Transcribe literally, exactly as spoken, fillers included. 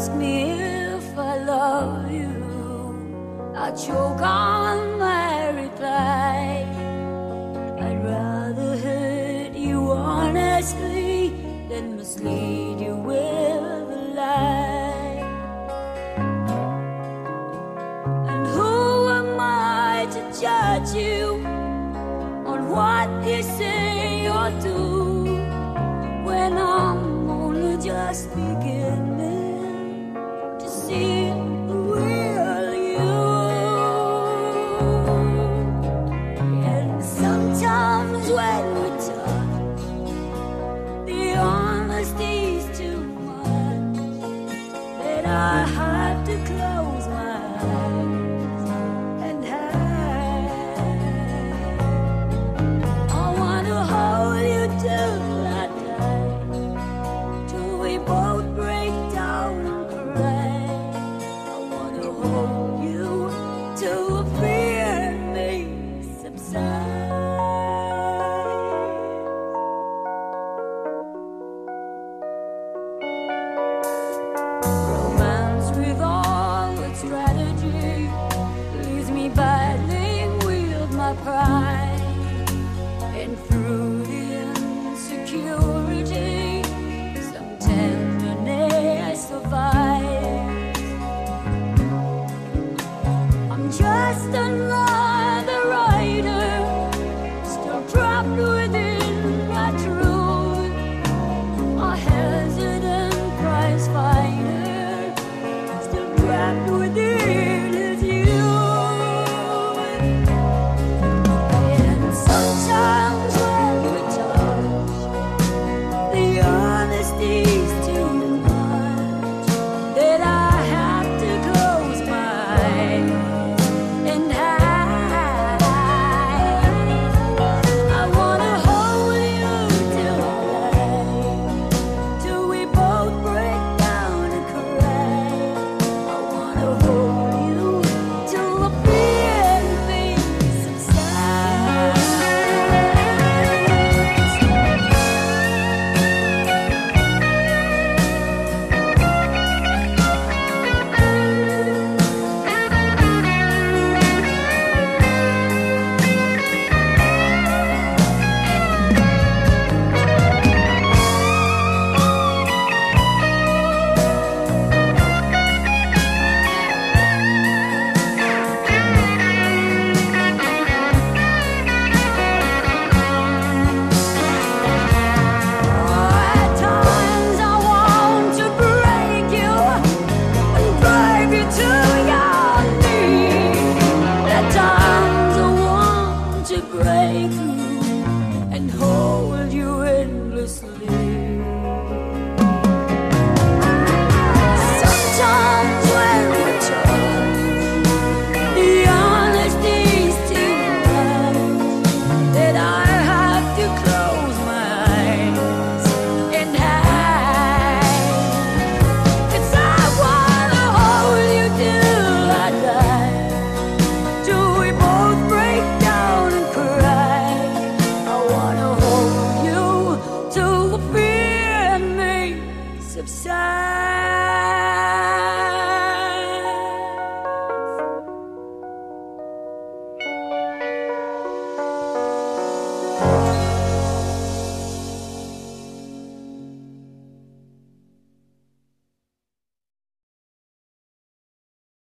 ask me if I love you, I choke on my reply. I'd rather hurt you honestly than mislead you with a lie. And who am I to judge you on what you say or do, when I'm only just beginning to see the real you? And sometimes when we touch, the honesty's too much, that I have to close my eyes and hide. I wanna hold you till I die, till we both break down and cry. I wanna hold you till the fear in me subsides. Romance with all its strategy leaves me battling with my pride, and through the insecurity, some tenderness survives. I'm just another writer, still trapped within my truth, a hesitant prize fighter, still trapped within his youth. And sometimes when we touch, the honesty's too much, that I have to close my eyes and hide. I wanna hold you till I die, till we both break down and cry. I wanna hold you till the fear in me subsides. At times I want to break you and drive you to your knees. At times I want to break through and hold you endlessly. Sometimes when we touch, the honesty's too much, that I have to close my eyes and hide. 'Cause I wanna hold you till I die, till we both break down and cry. I wanna hold you till the fear in me subsides.